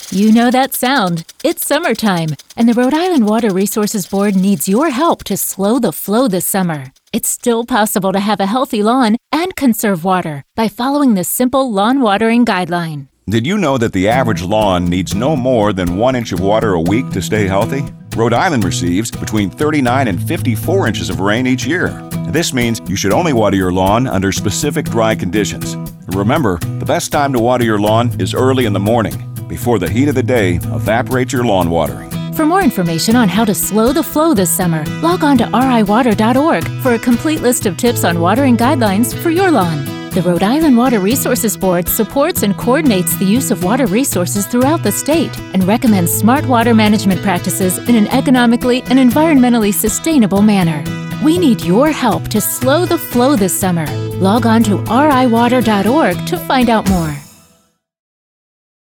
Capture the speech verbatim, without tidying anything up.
You know that sound. It's summertime, and the Rhode Island Water Resources Board needs your help to slow the flow this summer. It's still possible to have a healthy lawn and conserve water by following this simple lawn watering guideline. Did you know that the average lawn needs no more than one inch of water a week to stay healthy? Rhode Island receives between thirty-nine and fifty-four inches of rain each year. This means you should only water your lawn under specific dry conditions. Remember, the best time to water your lawn is early in the morning, before the heat of the day evaporates your lawn watering. For more information on how to slow the flow this summer, log on to r i water dot org for a complete list of tips on watering guidelines for your lawn. The Rhode Island Water Resources Board supports and coordinates the use of water resources throughout the state and recommends smart water management practices in an economically and environmentally sustainable manner. We need your help to slow the flow this summer. Log on to r i water dot org to find out more.